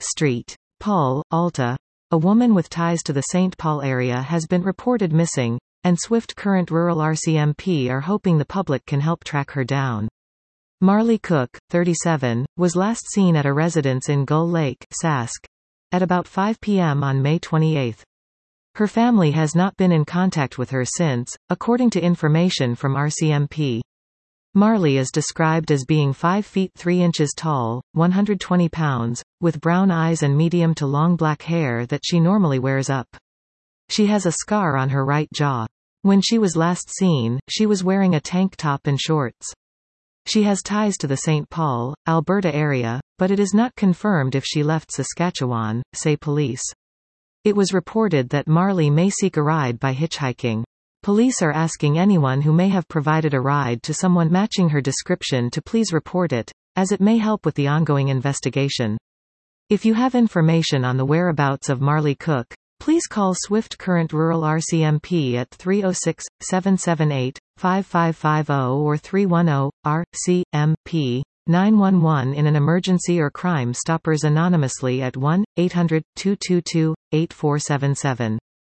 St. Paul, Alta. A woman with ties to the St. Paul area has been reported missing, and Swift Current Rural RCMP are hoping the public can help track her down. Marley Cook, 37, was last seen at a residence in Gull Lake, Sask, at about 5 p.m. on May 28. Her family has not been in contact with her since, according to information from RCMP. Marley is described as being 5 feet 3 inches tall, 120 pounds, with brown eyes and medium to long black hair that she normally wears up. She has a scar on her right jaw. When she was last seen, she was wearing a tank top and shorts. She has ties to the St. Paul, Alberta area, but it is not confirmed if she left Saskatchewan, say police. It was reported that Marley may seek a ride by hitchhiking. Police are asking anyone who may have provided a ride to someone matching her description to please report it, as it may help with the ongoing investigation. If you have information on the whereabouts of Marley Cook, please call Swift Current Rural RCMP at 306-778-5550 or 310-RCMP 911 in an emergency or Crime Stoppers anonymously at 1-800-222-8477.